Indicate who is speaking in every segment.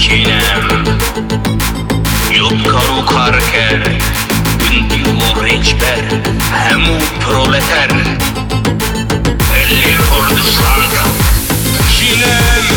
Speaker 1: کینم یوب کارو کار کرد وندی و ریچ بر همو پرولتر اللي کردستان کینم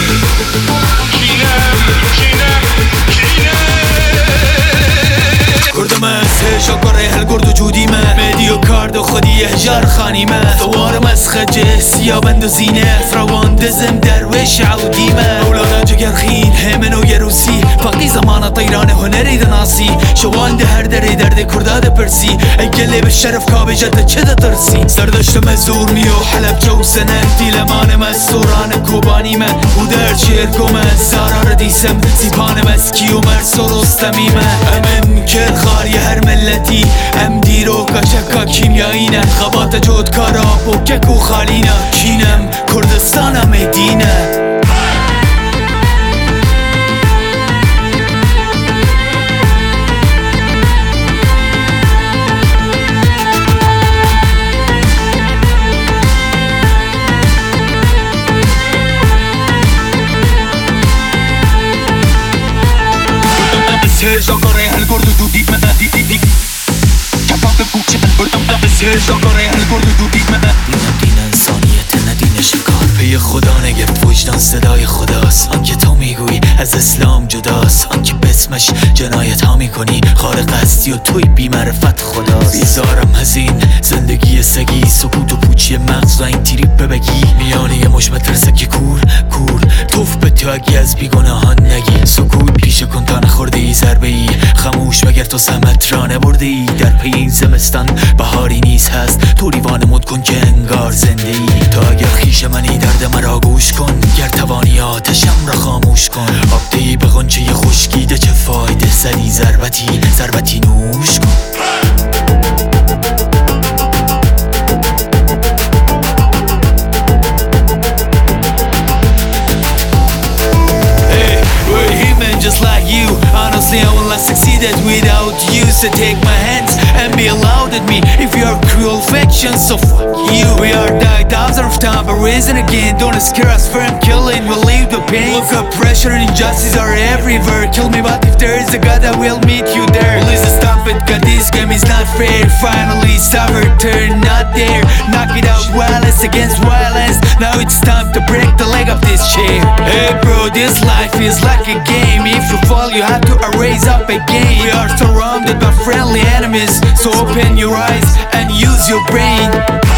Speaker 2: کردم از شاکاره هل گرد و جودیمه مدیو کارد و خودی هجار خانیمه دوارم از خجه سیا بند و زینه روان دزم درویش عودیمه مولانا جگرخین همن و یروسی فقی زمان طیران هنری دناسی شوان ده هر دری درد کرداد پرسی ای گلی به شرف کابی جد چه ده ترسی سردشتم از زورمی و حلب جو سنن دیلمانم از سوران کوبانیمه و در چرکم از زارار دیسم زیبانم از کیو مرس و رستمیمه امن کل خاری هر ملتی ام دیرو کشکا کیمیایینه خبات جودکارا بوکک و خالینه کینم کردستانم دینه شاکاره هل گرد و دودیمه کفاف کوچه بردم شاکاره هل گرد و دودیمه دینم دین انسانیت نه دین شکار پی خدا نگفت وجدان صدای خداست آنکه تو میگویی از اسلام جداست آنکه بسمش جنایت ها میکنی خارق هستی و توی بی معرفت خداست بیزارم از این زندگی سگی سکوت و پوچی مغز و این تریپ بگی میانه یه مش مترسکی کور توف به تو اگی از بیگناهان نگی سکوت پیش کن تا نخورده ای ضربه ای خموش مگر تو سمت را نبرده ای در پی این زمستان بهاری نیز هست تو لیوان مد کن که انگار زنده ای تو اگر خیش منی درد مرا گوش کن گر توانی آتشم را خاموش کن آبدهی به غنچه خشکیده چه فایده زدی ضربتی نوش کن just like you. Honestly, I will not succeeded without you. So take my hands and be allowed at me. If you are cruel fiction, so fuck you. We are died thousands of times, but risen again. Don't scare us from killing, we'll leave the pain. Look up, pressure and injustice are everywhere. Kill me, but if there is a God, I will meet you there. Please stop it, God, this game is not fair. Finally, stop her turn, not there. Knock it out, violence against violence. Now it's time to break the leg of this chair. Hey bro, this life is like a game. If you fall, you have to raise up again. We are surrounded by friendly enemies, so open your eyes and use your brain.